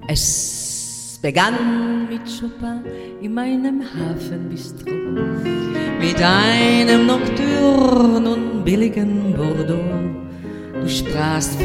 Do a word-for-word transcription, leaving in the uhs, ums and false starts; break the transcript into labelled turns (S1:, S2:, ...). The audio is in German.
S1: Es begann mit Chopin in meinem Hafenbistro, mit einem Nocturne und billigen Bordeaux. Du sprachst